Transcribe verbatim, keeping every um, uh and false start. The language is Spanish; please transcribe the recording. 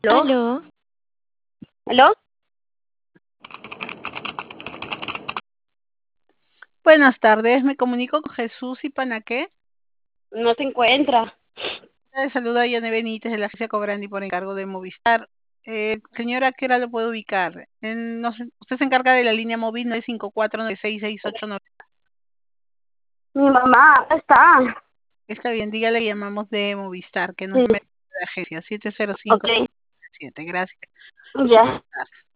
¿Aló? ¿Aló? ¿Aló? Buenas tardes, me comunico con Jesús y Panaqué. No se encuentra. Le saluda Yane Benítez de la agencia Cobrandi por encargo de Movistar. Eh, señora, ¿a qué hora lo puedo ubicar? En- no sé, usted se encarga de la línea móvil nueve cinco cuatro nueve seis seis ocho nueve. Mi mamá está. Está bien, dígale que llamamos de Movistar, que nos Sí. llame de la agencia siete cero cinco Ok, siete. Gracias. ya.